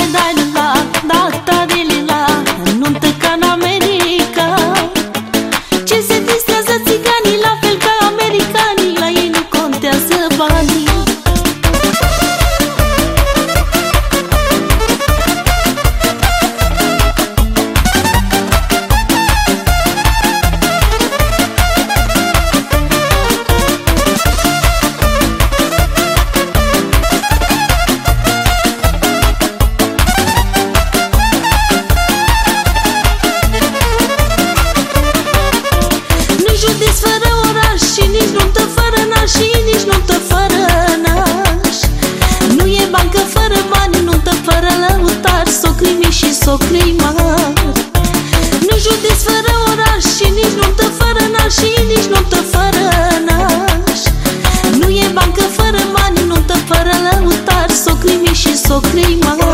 Și nici nuntă fără naș. Nu e bancă fără bani, nuntă fără lăutari, socrii mici și socrii mari. Nu județ fără oraș și nici nuntă fără naș, și nici nuntă fără naș. Nu e bancă fără bani, nuntă fără lăutari, socrii mici și socrii mari.